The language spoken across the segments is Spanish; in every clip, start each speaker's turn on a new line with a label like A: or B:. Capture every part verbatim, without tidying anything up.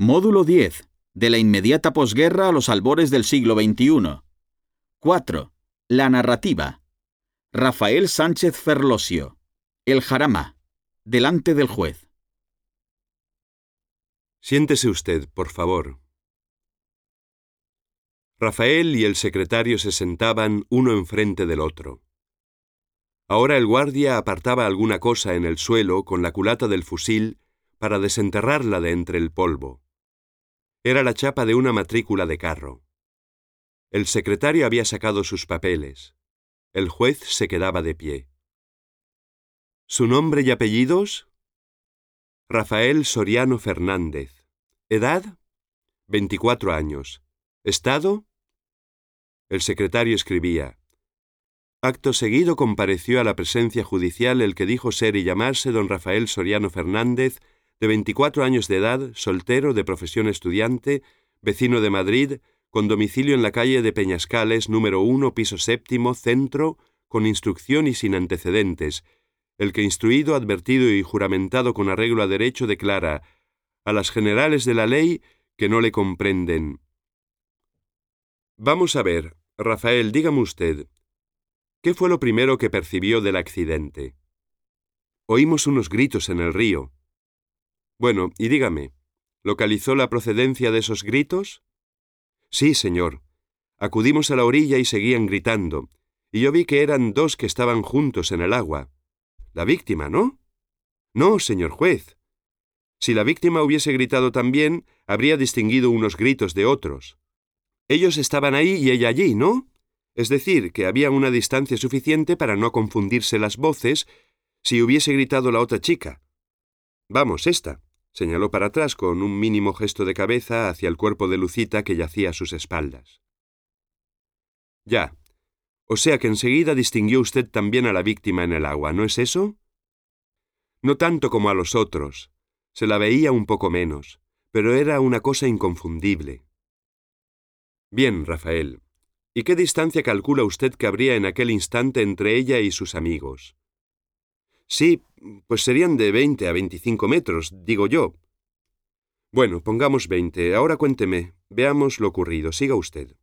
A: Módulo diez. De la inmediata posguerra a los albores del siglo veintiuno. cuatro. La narrativa. Rafael Sánchez Ferlosio. El Jarama. Delante del juez.
B: Siéntese usted, por favor. Rafael y el secretario se sentaban uno enfrente del otro. Ahora el guardia apartaba alguna cosa en el suelo con la culata del fusil para desenterrarla de entre el polvo. Era la chapa de una matrícula de carro. El secretario había sacado sus papeles. El juez se quedaba de pie. ¿Su nombre y apellidos? Rafael Soriano Fernández. ¿Edad? Veinticuatro años. ¿Estado? El secretario escribía. Acto seguido compareció a la presencia judicial el que dijo ser y llamarse don Rafael Soriano Fernández, de veinticuatro años de edad, soltero, de profesión estudiante, vecino de Madrid, con domicilio en la calle de Peñascales, número uno, piso séptimo, centro, con instrucción y sin antecedentes, el que instruido, advertido y juramentado con arreglo a derecho declara a las generales de la ley que no le comprenden. Vamos a ver, Rafael, dígame usted, ¿qué fue lo primero que percibió del accidente? Oímos unos gritos en el río. Bueno, y dígame, ¿localizó la procedencia de esos gritos? Sí, señor. Acudimos a la orilla y seguían gritando, y yo vi que eran dos que estaban juntos en el agua. La víctima, ¿no? No, señor juez. Si la víctima hubiese gritado también, habría distinguido unos gritos de otros. Ellos estaban ahí y ella allí, ¿no? Es decir, que había una distancia suficiente para no confundirse las voces si hubiese gritado la otra chica. Vamos, esta. Señaló para atrás con un mínimo gesto de cabeza hacia el cuerpo de Lucita que yacía a sus espaldas. Ya. O sea que enseguida distinguió usted también a la víctima en el agua, ¿no es eso? No tanto como a los otros. Se la veía un poco menos, pero era una cosa inconfundible. Bien, Rafael. ¿Y qué distancia calcula usted que habría en aquel instante entre ella y sus amigos? Sí, pues serían de veinte a veinticinco metros, digo yo. Bueno, pongamos veinte. Ahora cuénteme. Veamos lo ocurrido. Siga usted.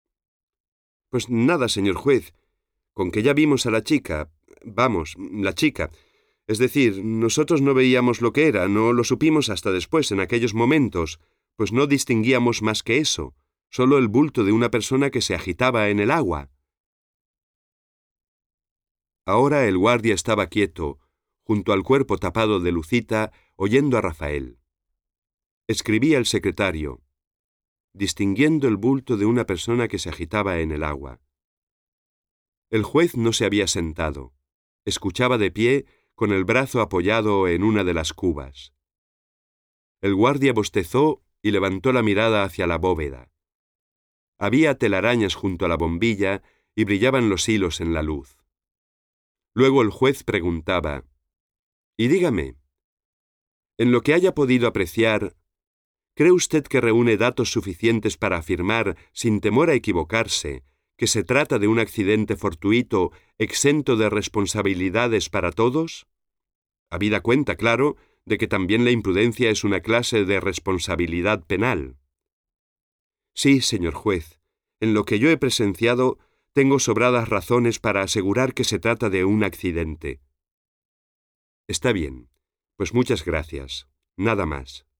B: Pues nada, señor juez. Con que ya vimos a la chica. Vamos, la chica. Es decir, nosotros no veíamos lo que era, no lo supimos hasta después, en aquellos momentos, pues no distinguíamos más que eso, solo el bulto de una persona que se agitaba en el agua. Ahora el guardia estaba quieto, junto al cuerpo tapado de Lucita, oyendo a Rafael. Escribía el secretario, distinguiendo el bulto de una persona que se agitaba en el agua. El juez no se había sentado. Escuchaba de pie, con el brazo apoyado en una de las cubas. El guardia bostezó y levantó la mirada hacia la bóveda. Había telarañas junto a la bombilla y brillaban los hilos en la luz. Luego el juez preguntaba, «Y dígame, en lo que haya podido apreciar, ¿cree usted que reúne datos suficientes para afirmar, sin temor a equivocarse, que se trata de un accidente fortuito, exento de responsabilidades para todos? Habida cuenta, claro, de que también la imprudencia es una clase de responsabilidad penal». Sí, señor juez, en lo que yo he presenciado, tengo sobradas razones para asegurar que se trata de un accidente. Está bien, pues muchas gracias. Nada más.